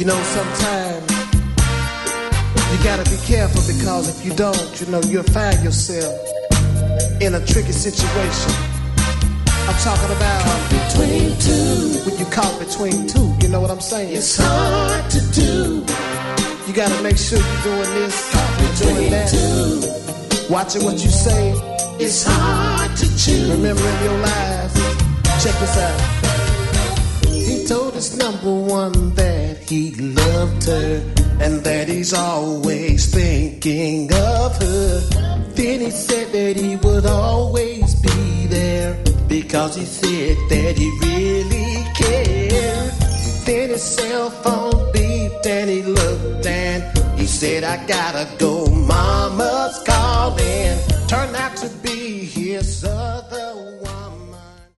know, sometimes you gotta be careful because if you don't, you know, you'll find yourself in a tricky situation. I'm talking about caught between two. When you caught between two, you know what I'm saying? It's hard to do. You gotta make sure you're doing this, you're doing that. Two. Watching what you say. It's hard to choose. Remembering your lies. Check this out. He told his number one that he loved her and that he's always thinking of her. Then he said that he would always be there because he said that he really cared. Then his cell phone beeped and he looked and he said, I gotta go, mama's calling. Turned out to be